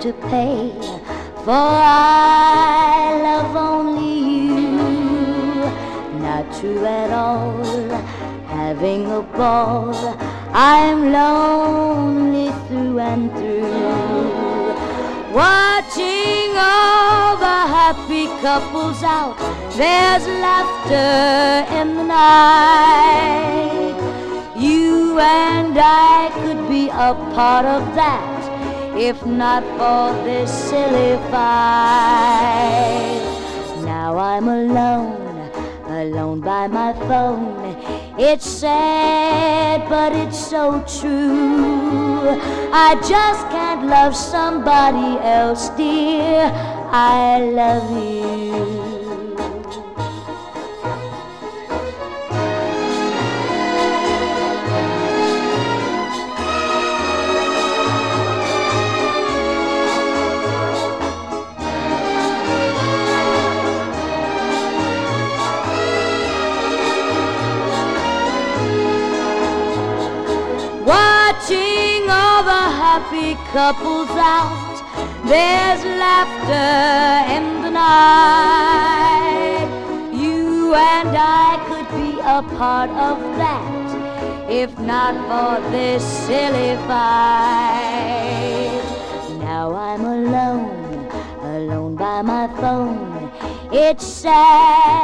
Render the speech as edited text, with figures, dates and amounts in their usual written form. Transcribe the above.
to pay, for I love only you. Not true at all, having a ball, I'm lonely through and through. Watching all the happy couples out, there's laughter in the night. You and I could be a part of that, if not for this silly fight. Now I'm alone, alone by my phone. It's sad, but it's so true. I just can't love somebody else, dear. I love you. Watching all the happy couples out, there's laughter in the night. You and I could be a part of that, if not for this silly fight. Now I'm alone, alone by my phone. It's sad.